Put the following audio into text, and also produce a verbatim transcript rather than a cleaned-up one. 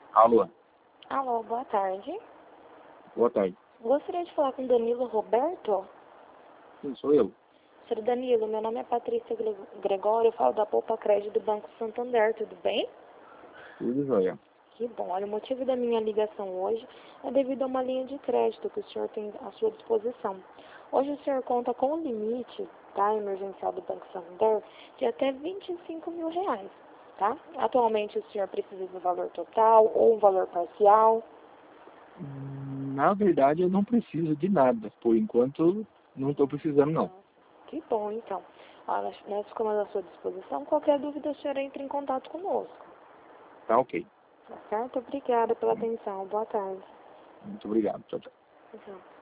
Alô, Alô, boa tarde. boa tarde. Gostaria de falar com Danilo Roberto. Sim, sou eu. Senhor Danilo, meu nome é Patrícia Gre- Gregório, eu falo da Poupa Crédito do Banco Santander, tudo bem? Tudo jóia. Que bom. Olha, o motivo da minha ligação hoje é devido a uma linha de crédito que o senhor tem à sua disposição. Hoje o senhor conta com um limite, tá, emergencial do Banco Santander de até vinte e cinco mil reais, tá? Atualmente o senhor precisa do valor total ou um valor parcial? Hum, Na verdade, eu não preciso de nada. Por enquanto, não estou precisando, não. Que bom, então. Olha, nós nós ficamos à sua disposição. Qualquer dúvida, o senhor entra em contato conosco. Tá ok. Tá certo? Obrigada pela atenção. Boa tarde. Muito obrigado. Tchau, tchau. Tchau.